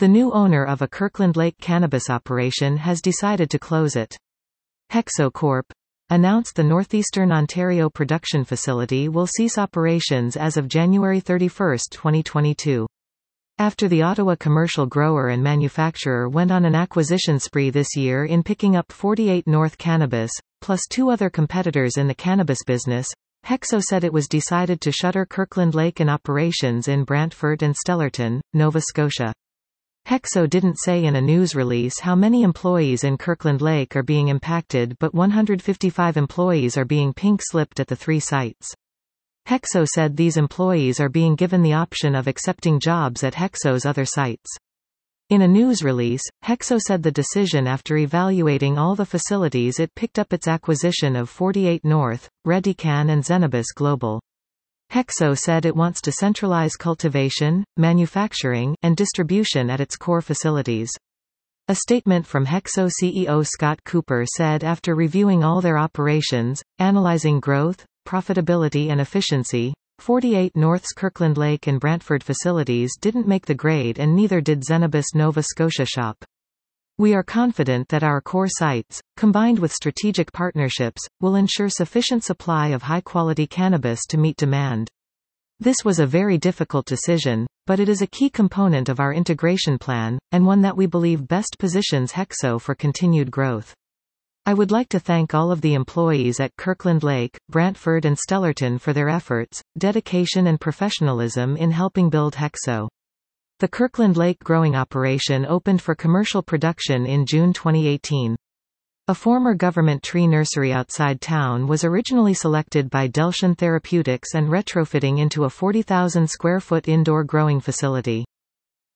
The new owner of a Kirkland Lake cannabis operation has decided to close it. HEXO Corp. announced the Northeastern Ontario production facility will cease operations as of January 31, 2022. After the Ottawa commercial grower and manufacturer went on an acquisition spree this year in picking up 48 North Cannabis, plus 2 other competitors in the cannabis business, HEXO said it was decided to shutter Kirkland Lake and operations in Brantford and Stellarton, Nova Scotia. HEXO didn't say in a news release how many employees in Kirkland Lake are being impacted, but 155 employees are being pink-slipped at the 3 sites. HEXO said these employees are being given the option of accepting jobs at HEXO's other sites. In a news release, HEXO said the decision after evaluating all the facilities it picked up its acquisition of 48 North, Redican and Zenabis Global. HEXO said it wants to centralize cultivation, manufacturing, and distribution at its core facilities. A statement from HEXO CEO Scott Cooper said after reviewing all their operations, analyzing growth, profitability and efficiency, 48 North's Kirkland Lake and Brantford facilities didn't make the grade and neither did Zenabis Nova Scotia shop. We are confident that our core sites, combined with strategic partnerships, will ensure sufficient supply of high-quality cannabis to meet demand. This was a very difficult decision, but it is a key component of our integration plan, and one that we believe best positions HEXO for continued growth. I would like to thank all of the employees at Kirkland Lake, Brantford and Stellarton for their efforts, dedication and professionalism in helping build HEXO. The Kirkland Lake growing operation opened for commercial production in June 2018. A former government tree nursery outside town was originally selected by Delshan Therapeutics and retrofitting into a 40,000 square foot indoor growing facility.